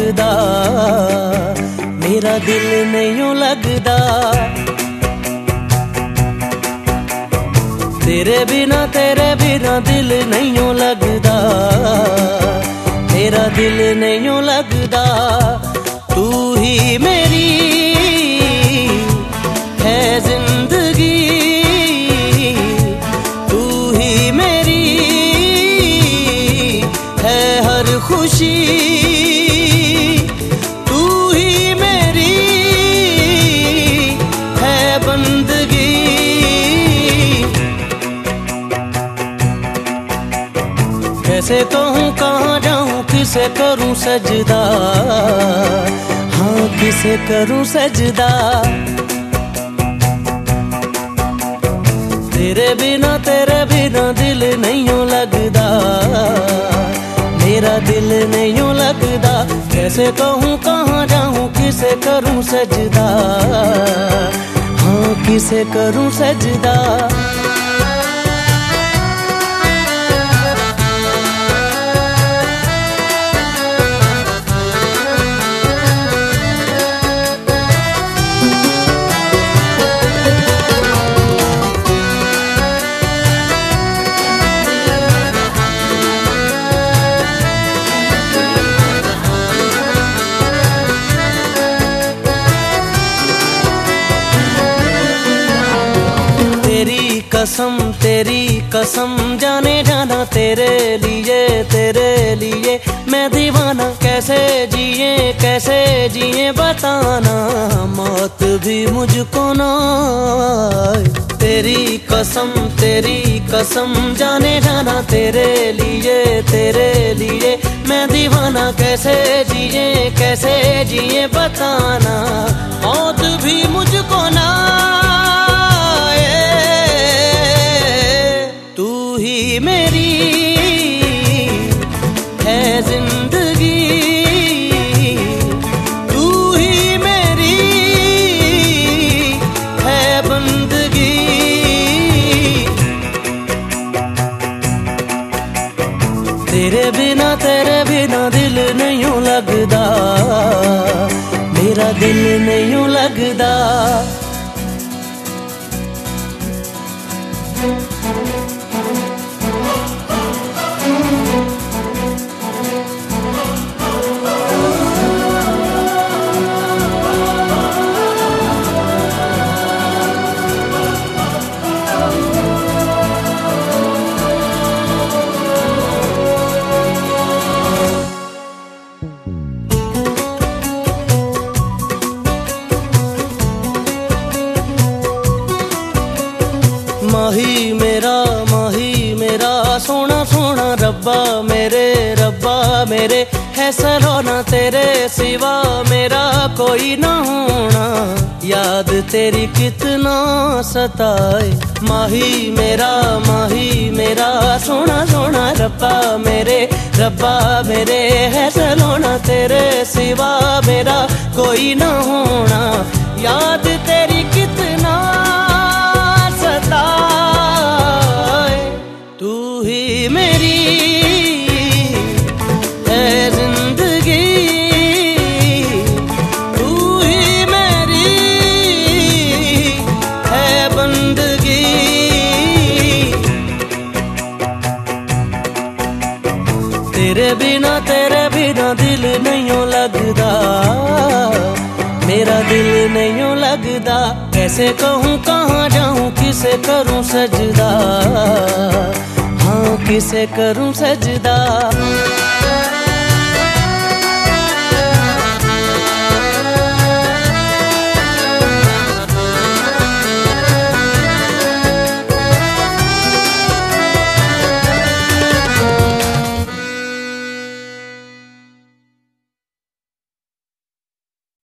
लगदा, मेरा दिल नहीं लगदा। तेरे बिना दिल नहीं लगदा, मेरा दिल नहीं लगदा। तू ही मेरी है जिंदगी, तू ही मेरी है हर खुशी, तू ही मेरी है बंदगी। कैसे कहूँ कहाँ जाऊँ, किसे करूँ सजदा, हाँ किसे करूँ सजदा। तेरे बिना दिल नहीं लगदा, मेरा दिल नहीं लगदा। कैसे कहूँ कहाँ जाऊँ, किसे करूँ सजदा, हाँ किसे करूँ सजदा। तेरी कसम जाने जाना, तेरे लिए मैं दीवाना। कैसे जिए बताना, मौत भी मुझको ना आए। तेरी कसम जाने जाना, तेरे लिए मैं दीवाना। कैसे जिए बताना, मौत भी मुझको ना। मेरी है जिंदगी, तू ही मेरी है बंदगी। तेरे बिना दिल नहीं लगदा, मेरा दिल नहीं लगदा। माही मेरा सोना सोना रब्बा मेरे है सलोना। तेरे सिवा मेरा कोई ना होना, याद तेरी कितना सताए। माही मेरा सोना सोना रब्बा मेरे है सलोना। तेरे सिवा मेरा कोई ना होना, याद तेरी कितना सताए। तू ही मेरी है जिंदगी, तू ही मेरी है बंदगी। तेरे बिना दिल नहीं लगदा, मेरा दिल नहीं लगदा। कैसे कहूँ कहाँ जाऊँ, किसे करूँ सजदा, हाँ किसे करूँ सजदा।